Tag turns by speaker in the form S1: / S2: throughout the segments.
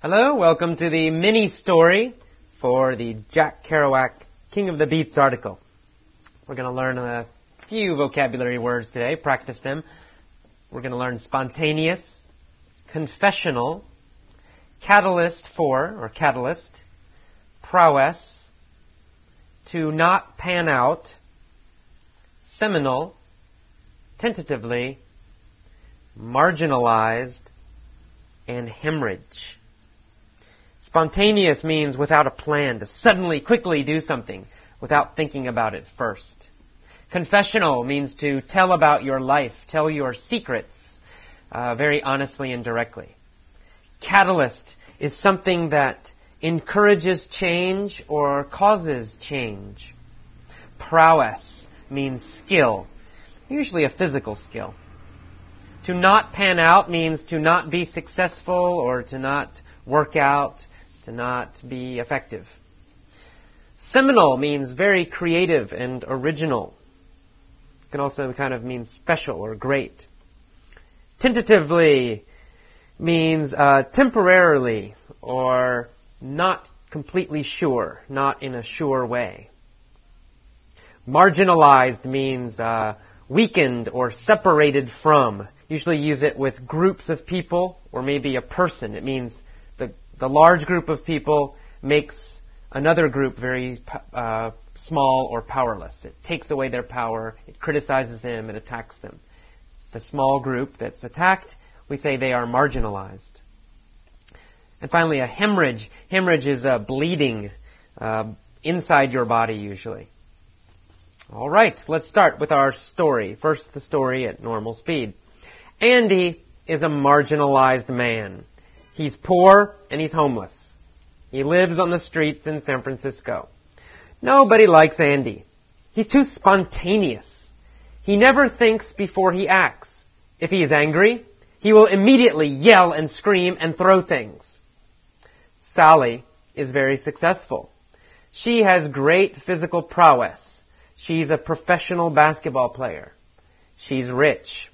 S1: Hello, welcome to the mini story for the Jack Kerouac King of the Beats article. We're going to learn a few vocabulary words today, practice them. We're going to learn spontaneous, confessional, catalyst, prowess, to not pan out, seminal, tentatively, marginalized, and hemorrhage. Spontaneous means without a plan, to suddenly, quickly do something without thinking about it first. Confessional means to tell about your life, tell your secrets very honestly and directly. Catalyst is something that encourages change or causes change. Prowess means skill, usually a physical skill. To not pan out means to not be successful or to not work out, to not be effective. Seminal means very creative and original. It can also kind of mean special or great. Tentatively means temporarily or not completely sure, not in a sure way. Marginalized means weakened or separated from. Usually use it with groups of people or maybe a person. It means the large group of people makes another group very small or powerless. It takes away their power, it criticizes them, it attacks them. The small group that's attacked, we say they are marginalized. And finally, a hemorrhage. Hemorrhage is bleeding inside your body usually. All right, let's start with our story. First, the story at normal speed. Andy is a marginalized man. He's poor and he's homeless. He lives on the streets in San Francisco. Nobody likes Andy. He's too spontaneous. He never thinks before he acts. If he is angry, he will immediately yell and scream and throw things. Sally is very successful. She has great physical prowess. She's a professional basketball player. She's rich.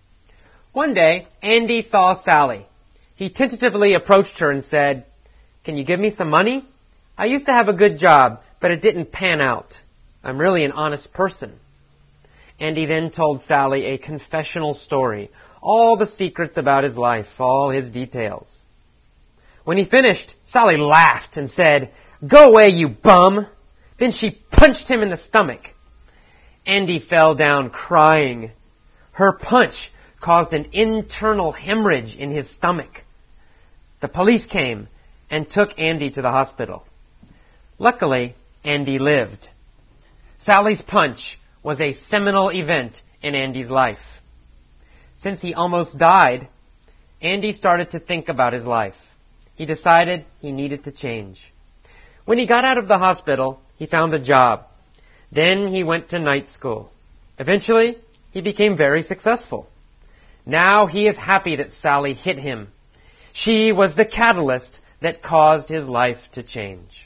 S1: One day, Andy saw Sally. He tentatively approached her and said, "Can you give me some money? I used to have a good job, but it didn't pan out. I'm really an honest person." Andy then told Sally a confessional story, all the secrets about his life, all his details. When he finished, Sally laughed and said, "Go away, you bum!" Then she punched him in the stomach. Andy fell down crying. Her punch caused an internal hemorrhage in his stomach. The police came and took Andy to the hospital. Luckily, Andy lived. Sally's punch was a seminal event in Andy's life. Since he almost died, Andy started to think about his life. He decided he needed to change. When he got out of the hospital, he found a job. Then he went to night school. Eventually, he became very successful. Now he is happy that Sally hit him. She was the catalyst that caused his life to change.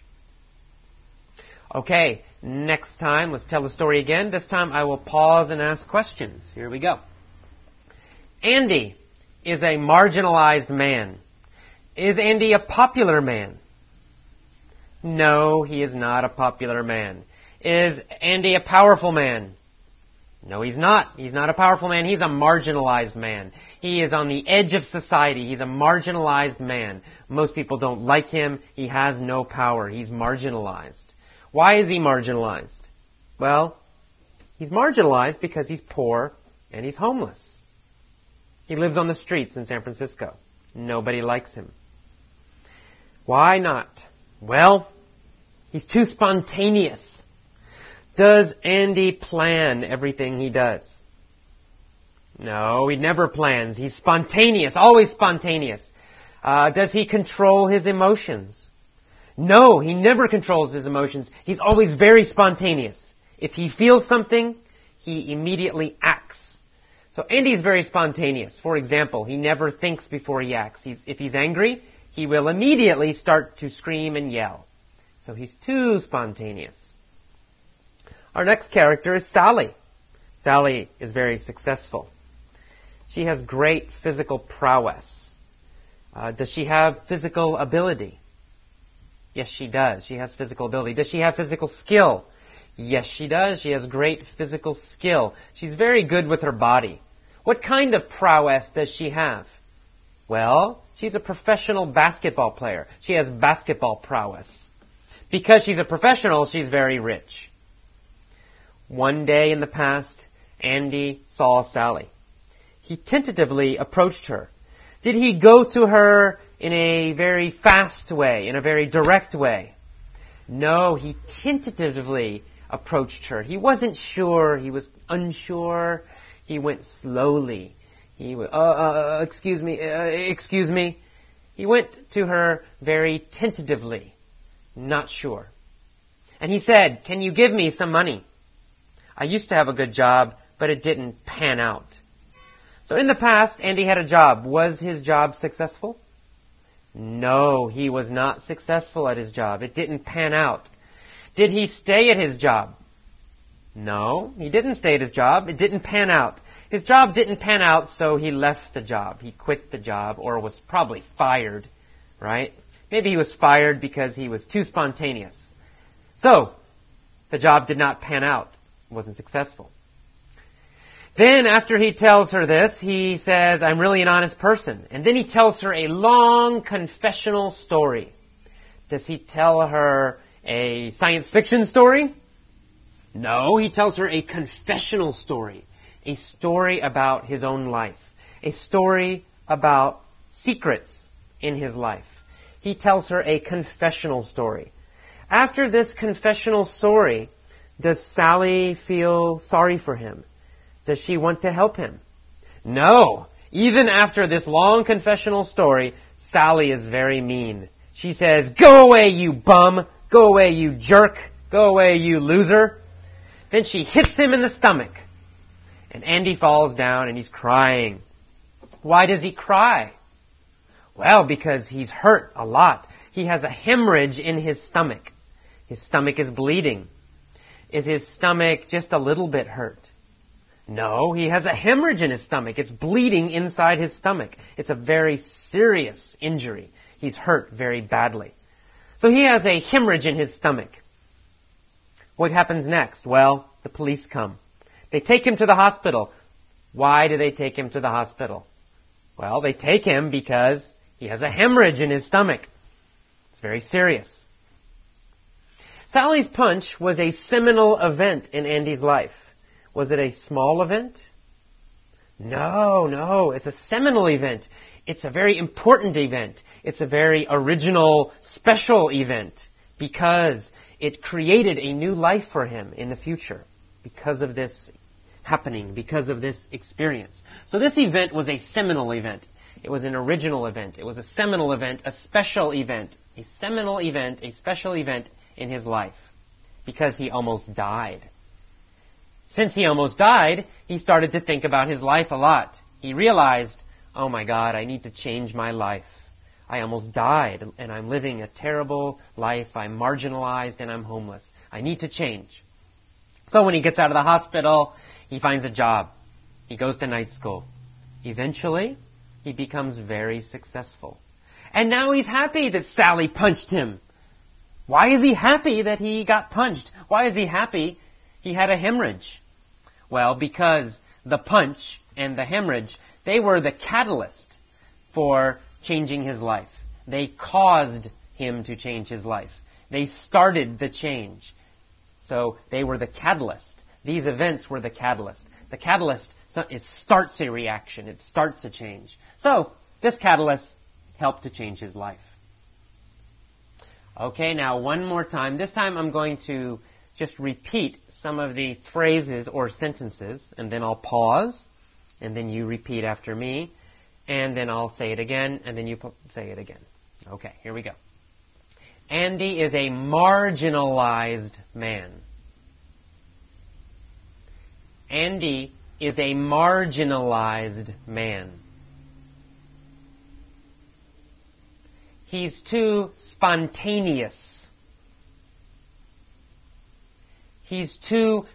S1: Okay, next time, let's tell the story again. This time I will pause and ask questions. Here we go. Andy is a marginalized man. Is Andy a popular man? No, he is not a popular man. Is Andy a powerful man? No, he's not. He's not a powerful man. He's a marginalized man. He is on the edge of society. He's a marginalized man. Most people don't like him. He has no power. He's marginalized. Why is he marginalized? Well, he's marginalized because he's poor and he's homeless. He lives on the streets in San Francisco. Nobody likes him. Why not? Well, he's too spontaneous. Does Andy plan everything he does? No, he never plans. He's spontaneous, always spontaneous. Does he control his emotions? No, he never controls his emotions. He's always very spontaneous. If he feels something, he immediately acts. So Andy's very spontaneous. For example, he never thinks before he acts. If he's angry, he will immediately start to scream and yell. So he's too spontaneous. Our next character is Sally. Sally is very successful. She has great physical prowess. Does she have physical ability? Yes, she does. She has physical ability. Does she have physical skill? Yes, she does. She has great physical skill. She's very good with her body. What kind of prowess does she have? Well, she's a professional basketball player. She has basketball prowess. Because she's a professional, she's very rich. One day in the past, Andy saw Sally. He tentatively approached her. Did he go to her in a very fast way, in a very direct way? No, he tentatively approached her. He wasn't sure. He was unsure. He went slowly. He went, excuse me. He went to her very tentatively, not sure. And he said, "Can you give me some money? I used to have a good job, but it didn't pan out." So in the past, Andy had a job. Was his job successful? No, he was not successful at his job. It didn't pan out. Did he stay at his job? No, he didn't stay at his job. It didn't pan out. His job didn't pan out, so he left the job. He quit the job, or was probably fired, right? Maybe he was fired because he was too spontaneous. So, the job did not pan out. It wasn't successful. Then, after he tells her this, he says, "I'm really an honest person." And then he tells her a long confessional story. Does he tell her a science fiction story? No, he tells her a confessional story. A story about his own life. A story about secrets in his life. He tells her a confessional story. After this confessional story, does Sally feel sorry for him? Does she want to help him? No. Even after this long confessional story, Sally is very mean. She says, "Go away, you bum. Go away, you jerk. Go away, you loser." Then she hits him in the stomach. And Andy falls down and he's crying. Why does he cry? Well, because he's hurt a lot. He has a hemorrhage in his stomach. His stomach is bleeding. Is his stomach just a little bit hurt? No, he has a hemorrhage in his stomach. It's bleeding inside his stomach. It's a very serious injury. He's hurt very badly. So he has a hemorrhage in his stomach. What happens next? Well, the police come. They take him to the hospital. Why do they take him to the hospital? Well, they take him because he has a hemorrhage in his stomach. It's very serious. Sally's punch was a seminal event in Andy's life. Was it a small event? No, it's a seminal event. It's a very important event. It's a very original, special event because it created a new life for him in the future because of this happening, because of this experience. So this event was a seminal event. It was an original event. It was a seminal event, a special event, a seminal event, a special event in his life because he almost died. Since he almost died, he started to think about his life a lot. He realized, oh my God, I need to change my life. I almost died and I'm living a terrible life. I'm marginalized and I'm homeless. I need to change. So when he gets out of the hospital, he finds a job. He goes to night school. Eventually, he becomes very successful. And now he's happy that Sally punched him. Why is he happy that he got punched? Why is he happy he had a hemorrhage? Well, because the punch and the hemorrhage, they were the catalyst for changing his life. They caused him to change his life. They started the change. So they were the catalyst. These events were the catalyst. The catalyst starts a reaction. It starts a change. So this catalyst helped to change his life. Okay, now one more time. This time I'm going to just repeat some of the phrases or sentences, and then I'll pause, and then you repeat after me, and then I'll say it again, and then you say it again. Okay, here we go. Andy is a marginalized man. Andy is a marginalized man. He's too spontaneous. He's too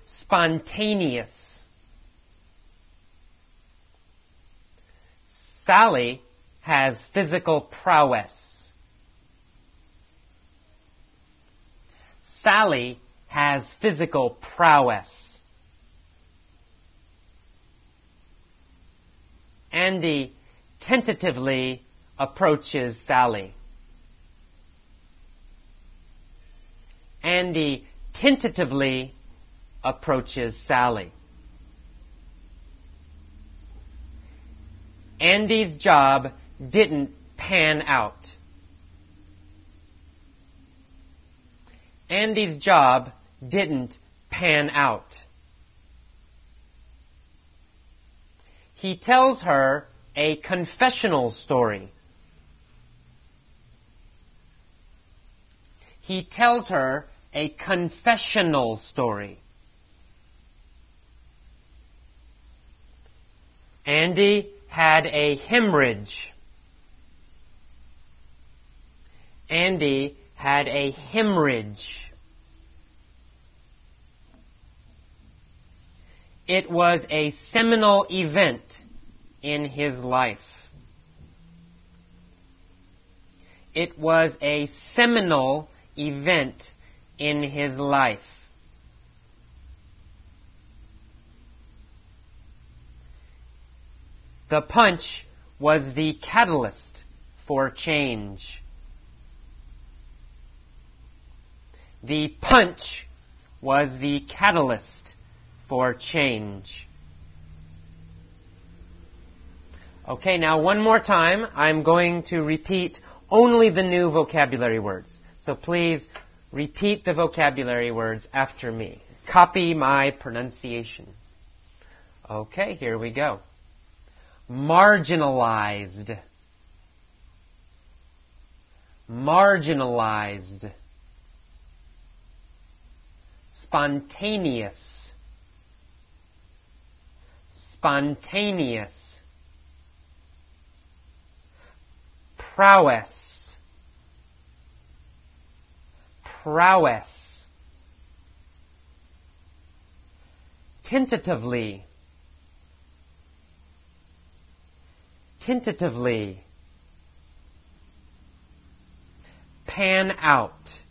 S1: spontaneous. Sally has physical prowess. Sally has physical prowess. Andy tentatively approaches Sally. Andy tentatively approaches Sally. Andy's job didn't pan out. Andy's job didn't pan out. He tells her a confessional story. He tells her a confessional story. Andy had a hemorrhage. Andy had a hemorrhage. It was a seminal event in his life. It was a seminal event in his life. The punch was the catalyst for change. The punch was the catalyst for change. Okay, now one more time, I'm going to repeat only the new vocabulary words. So please repeat the vocabulary words after me. Copy my pronunciation. Okay, here we go. Marginalized. Marginalized. Spontaneous. Spontaneous. Prowess. Prowess. Tentatively. Tentatively. Pan out.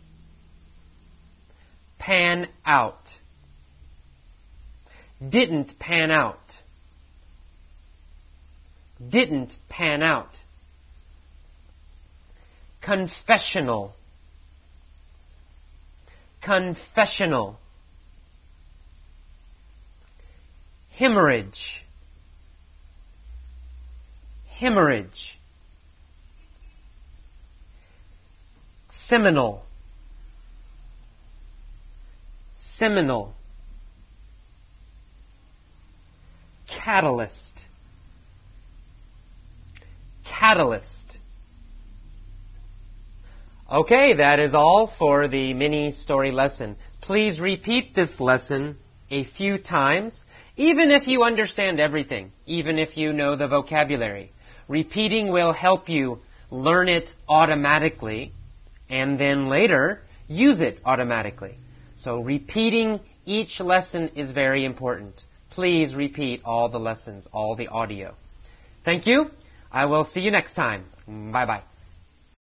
S1: Pan out. Didn't pan out. Didn't pan out. Confessional. Confessional. Hemorrhage. Hemorrhage. Seminal. Seminal. Catalyst. Catalyst. Okay, that is all for the mini story lesson. Please repeat this lesson a few times, even if you understand everything, even if you know the vocabulary. Repeating will help you learn it automatically and then later use it automatically. So repeating each lesson is very important. Please repeat all the lessons, all the audio. Thank you. I will see you next time. Bye-bye.